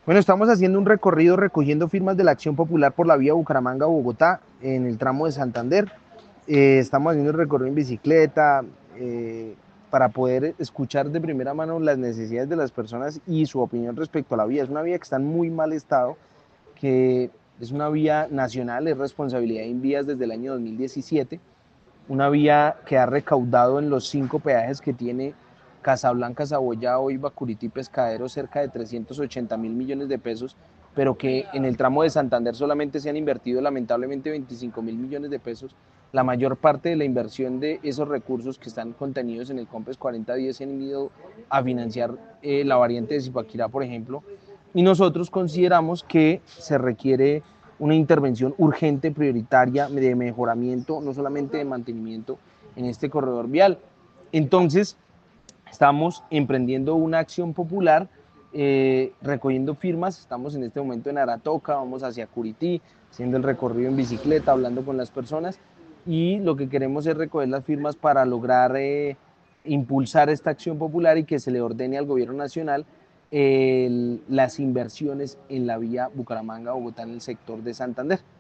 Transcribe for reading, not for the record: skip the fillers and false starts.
Bueno, estamos haciendo un recorrido recogiendo firmas de la Acción Popular por la vía Bucaramanga-Bogotá en el tramo de Santander. Estamos haciendo el recorrido en bicicleta para poder escuchar de primera mano las necesidades de las personas y su opinión respecto a la vía. Es una vía que está en muy mal estado, que es una vía nacional, es responsabilidad de Invías desde el año 2017, una vía que ha recaudado en los 5 peajes que tiene Casablanca, Saboya, Oiva, Curití, Pescadero cerca de 380.000 millones de pesos, pero que en el tramo de Santander solamente se han invertido lamentablemente 25.000 millones de pesos. La mayor parte de la inversión de esos recursos que están contenidos en el COMPES 4010 se han ido a financiar la variante de Zipaquirá, por ejemplo, y nosotros consideramos que se requiere una intervención urgente, prioritaria, de mejoramiento, no solamente de mantenimiento en este corredor vial. Entonces, estamos emprendiendo una acción popular, recogiendo firmas. Estamos en este momento en Aratoca, vamos hacia Curití, haciendo el recorrido en bicicleta, hablando con las personas, y lo que queremos es recoger las firmas para lograr impulsar esta acción popular y que se le ordene al gobierno nacional las inversiones en la vía Bucaramanga-Bogotá en el sector de Santander.